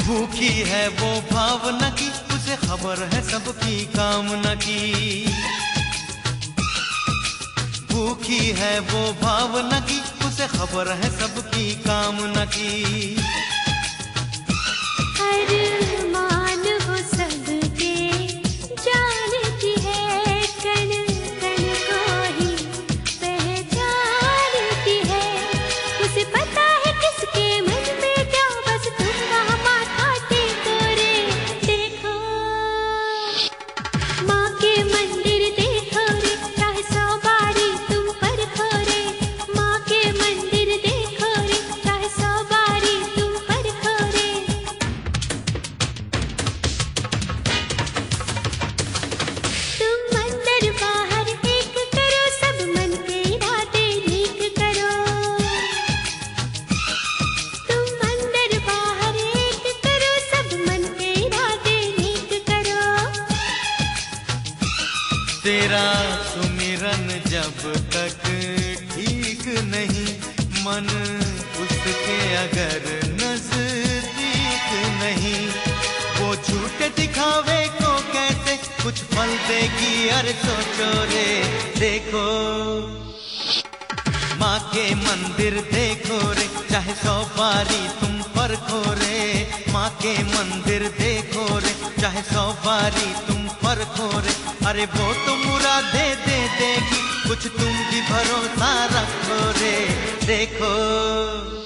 भूखी है वो भावना की, उसे खबर है सबकी कामना की। भूखी है वो भावना की, उसे खबर है सबकी कामना की। अरमान वो सबके जानती है, कण कण को ही पहचानती है। उसे पता है किसके मन में क्या, बस तुम वहाँ माथा टेको रे। देखो माँ के मंदिर देखो रे, चाहे 100 बारी तुम परखो रे। माँ के मंदिर देखो रे, चाहे 100 बारी तुम परखो रे। तुम अंदर बाहर एक करो, सब मन के इरादे ठीक करो। तुम अंदर बाहर एक करो, सब मन के इरादे ठीक करो। तेरा सुमिरन जब तक ठीक नहीं, मन उसके अगर नजदीक नहीं, वो झूठे दिखावे को कैसे कुछ फल देगी। अरे सोचो रे, देखो माँ के मंदिर देखो रे, चाहे 100 बारी तुम परखो रे। माँ के मंदिर देखो रे, चाहे 100 बारी तुम परखो रे। अरे वो तो मुरादे दे देगी, कुछ तुम भी भरोसा रखो रे। देखो